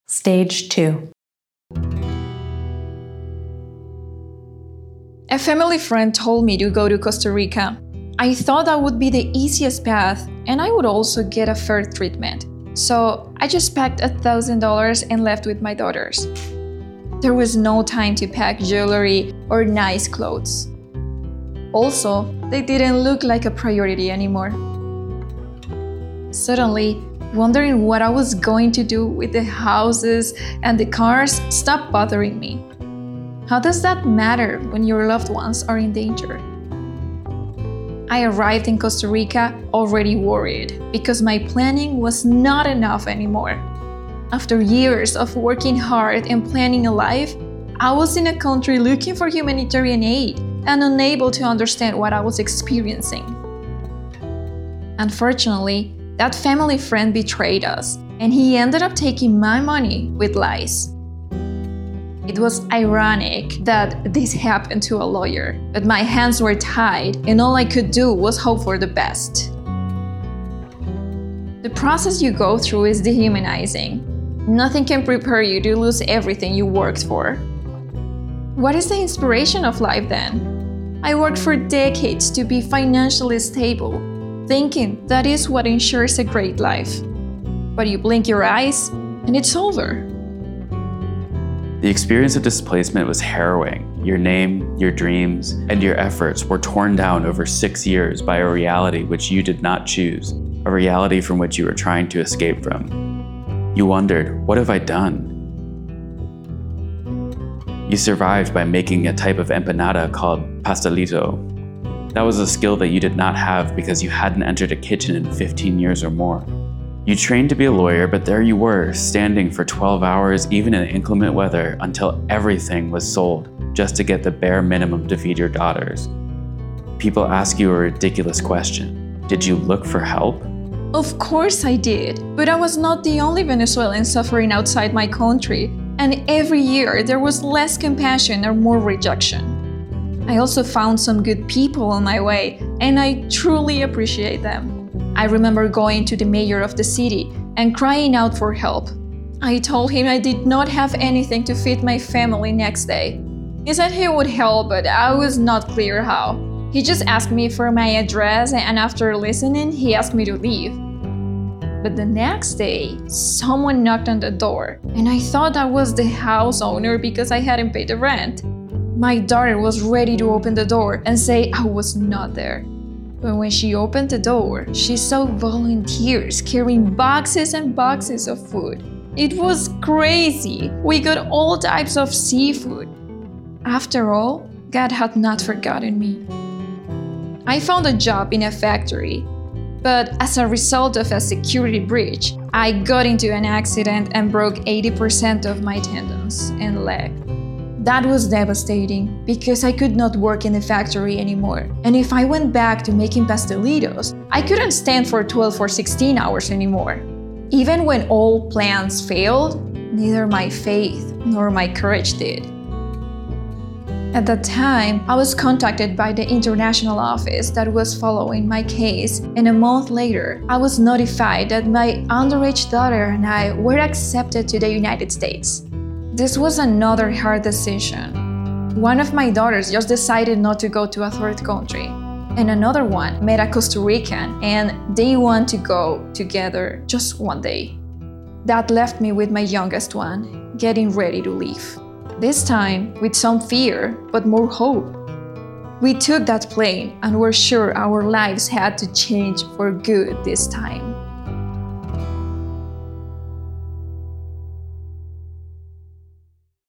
Stage 2. A family friend told me to go to Costa Rica. I thought that would be the easiest path, and I would also get a fair treatment. So I just packed $1,000 and left with my daughters. There was no time to pack jewelry or nice clothes. Also, they didn't look like a priority anymore. Suddenly, wondering what I was going to do with the houses and the cars stopped bothering me. How does that matter when your loved ones are in danger? I arrived in Costa Rica already worried because my planning was not enough anymore. After years of working hard and planning a life, I was in a country looking for humanitarian aid and unable to understand what I was experiencing. Unfortunately, that family friend betrayed us, and he ended up taking my money with lies. It was ironic that this happened to a lawyer, but my hands were tied and all I could do was hope for the best. The process you go through is dehumanizing. Nothing can prepare you to lose everything you worked for. What is the inspiration of life then? I worked for decades to be financially stable, thinking that is what ensures a great life. But you blink your eyes and it's over. The experience of displacement was harrowing. Your name, your dreams, and your efforts were torn down over 6 years by a reality which you did not choose, a reality from which you were trying to escape from. You wondered, what have I done? You survived by making a type of empanada called pastelito. That was a skill that you did not have because you hadn't entered a kitchen in 15 years or more. You trained to be a lawyer, but there you were, standing for 12 hours, even in inclement weather, until everything was sold, just to get the bare minimum to feed your daughters. People ask you a ridiculous question. Did you look for help? Of course I did, but I was not the only Venezuelan suffering outside my country, and every year there was less compassion or more rejection. I also found some good people on my way, and I truly appreciate them. I remember going to the mayor of the city and crying out for help. I told him I did not have anything to feed my family next day. He said he would help, but I was not clear how. He just asked me for my address, and after listening, he asked me to leave. But the next day, someone knocked on the door, and I thought that was the house owner because I hadn't paid the rent. My daughter was ready to open the door and say I was not there. But when she opened the door, she saw volunteers carrying boxes and boxes of food. It was crazy. We got all types of seafood. After all, God had not forgotten me. I found a job in a factory, but as a result of a security breach, I got into an accident and broke 80% of my tendons and leg. That was devastating because I could not work in the factory anymore. And if I went back to making pastelitos, I couldn't stand for 12 or 16 hours anymore. Even when all plans failed, neither my faith nor my courage did. At that time, I was contacted by the international office that was following my case, and a month later, I was notified that my underage daughter and I were accepted to the United States. This was another hard decision. One of my daughters just decided not to go to a third country, and another one met a Costa Rican and they want to go together just one day. That left me with my youngest one, getting ready to leave. This time with some fear, but more hope. We took that plane and were sure our lives had to change for good this time.